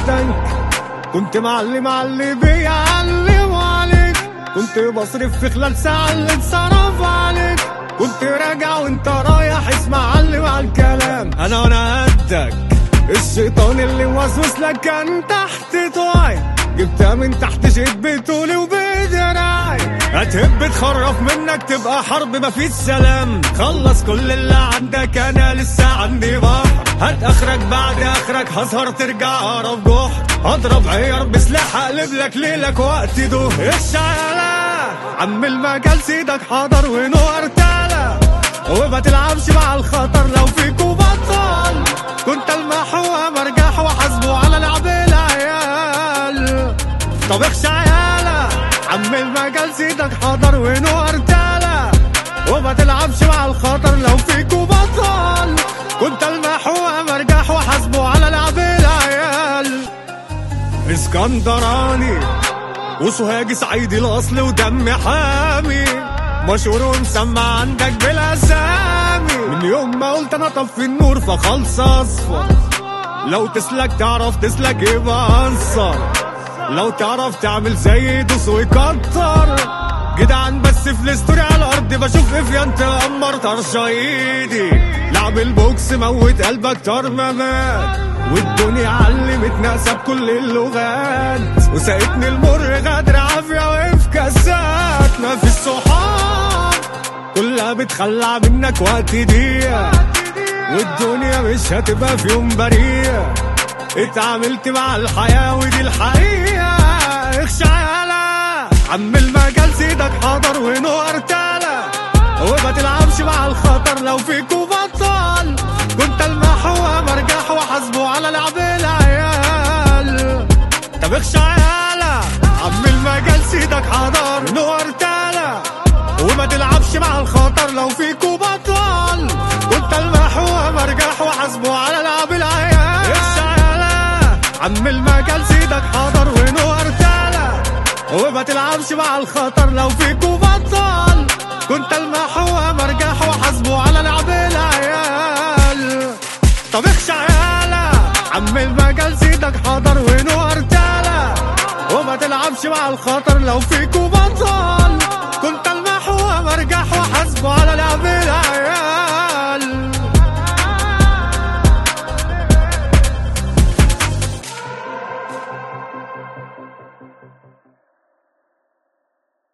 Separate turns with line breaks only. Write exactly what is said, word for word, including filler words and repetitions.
التانك، كنت معلم علي بيعلم عليك، كنت بصرف في خلال ساعة اللي اتصرف عليك، كنت راجع وانت رايح اسمع علم على الكلام. انا وانا قدك الشيطان اللي موسوس لك كان تحت طوعي، جبتها من تحت شيت بطولي وبدراعي. هتهب تخرف منك تبقى حرب مفيش سلام، خلص كل اللي عندك انا لسه عندي بحر. هات اخرك بعد اخرك هسهر ترجع اقرب جحر، هضرب عيار بسلاح اقلب لك ليلك وقت ده. الشعلة عم المجال سيدك حضر ونور تالا، وما تلعبش مع الخطر لو فيكوا بطل، كنت المحوى مرجح وحاسبه على لعب العيال. طب اخشى عيالة عم المجال سيدك حضر ونور تالا، وما تلعبش مع الخطر لو فيكوا بطل، كنت المحوى مرجح وحاسبه على لعب العيال. اسكندراني وسوهاجي صعيدي الاصل ودم حامي، مشهور ومسمع عندك بالاسامي، من يوم ما قلت انا طفي النور فخلص اصفر. لو تسلك تعرف تسلك يبقى انصر، لو تعرف تعمل زي دوس ويكتر. جدعان بس في الاستوري على الارض بشوف افيان تأمر طرشة ايدي، لعب البوكس موت قلبك طار ما مات، والدنيا علمتنا اساب كل اللغات، وساقتني المر غدر عافية وقف كاسات. ما في الصحاب كلها بتخلع منك وقت دقيقة، والدنيا مش هتبقى في يوم بريئة، اتعاملت مع الحياة ودي الحقيقة. اخشى يالا عم المجال سيدك حضر ونور تالا، وما تلعبش مع الخطر لو فيكوا بطل، كنت المحوى مرجح وحاسبه على لعب العيال. طب اخشى يالا عم المجال سيدك حضر ونور تالا، وما تلعبش مع الخطر لو فيكوا بطل، كنت المحوى مرجح وحاسبه على لعب العيال. اخشى يالا عم المجال سيدك حضر ونور تالا، وما تلعبش مع الخطر لو فيكوا بطل، كنت المحوى مرجح وحاسبه على لعب العيال. طب اخشى يالا عم المجال سيدك حضر ونور تالا، وما تلعبش مع الخطر لو فيكوا بطل، كنت المحوى مرجح وحاسبه على لعب العيال.